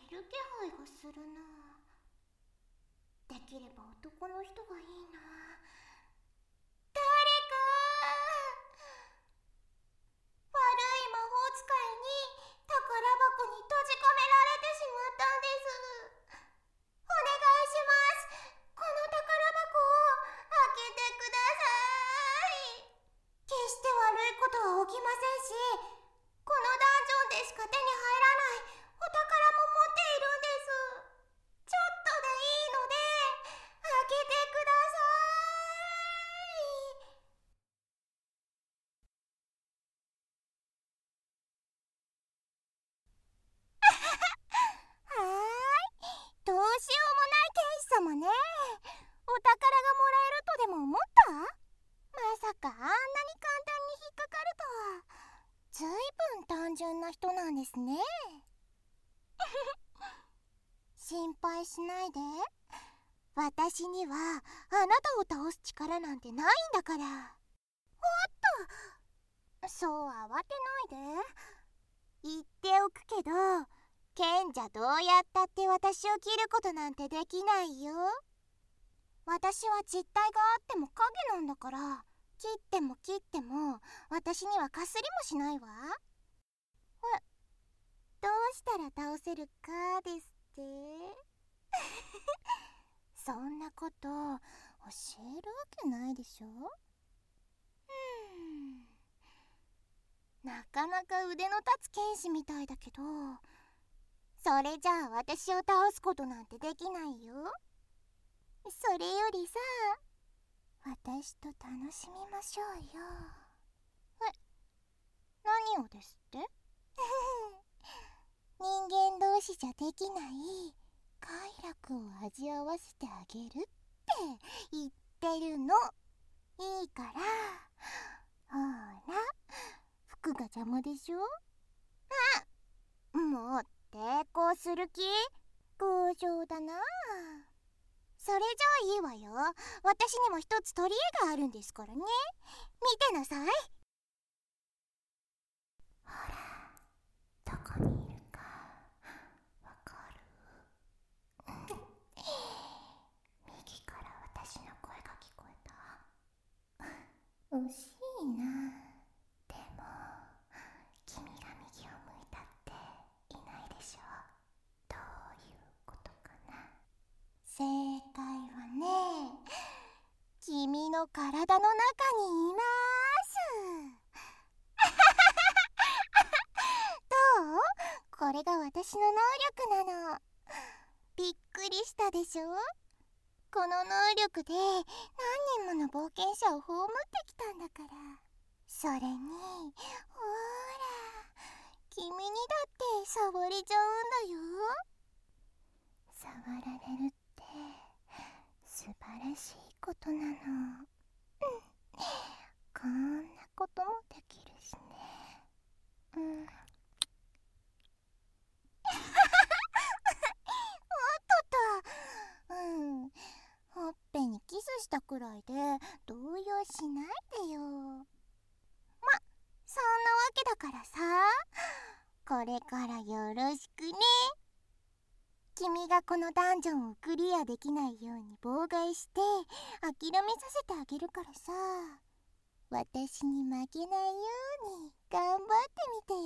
いる気配がするな。できれば男の人がいいな。誰か悪い魔法使いに宝箱に閉じ込められてしまったんです。お願いします。この宝箱を開けてください。決して悪いことは起きませんし、このダンジョンでしか手に入らないお宝も持っているんです。ちょっとでいいので開けてください。はーい、どうしようもない天使様ね。お宝がもらえるとでも思った？まさかあんなに簡単に引っかかるとは。ずいぶん単純な人なんですね。心配しないで。私にはあなたを倒す力なんてないんだから。おっと、そう慌てないで。言っておくけど、賢者どうやったって私を切ることなんてできないよ。私は実体があっても影なんだから、切っても切っても私にはかすりもしないわ。どうしたら倒せるかですってそんなこと教えるわけないでしょ。なかなか腕の立つ剣士みたいだけど、それじゃあ私を倒すことなんてできないよ。それよりさ、私と楽しみましょうよ。何をですって人間同士じゃできない快楽を味わわせてあげるって言ってるの。いいから、ほら、服が邪魔でしょ。もう抵抗する気？強情だな。それじゃあいいわよ。私にも一つ取り柄があるんですからね。見てなさい。ほら、どこにいるかわかる？右から私の声が聞こえた。惜しいな。でも君が右を向いたっていないでしょ。どういうことかな。正解はね、君の体の中にいます。どう？これが私の能力なの。びっくりしたでしょ。この能力で何人もの冒険者を葬ってきたんだから。それにほら、君にだって触れちゃうんだよ。触られるって素晴らしいことなの。こんなこともできるしね。ほっぺにキスしたくらいで動揺しないでよ。そんなわけだからさ、これからよろしくね。君がこのダンジョンをクリアできないように妨害して諦めさせてあげるからさ、私に負けないように頑張ってみてよ。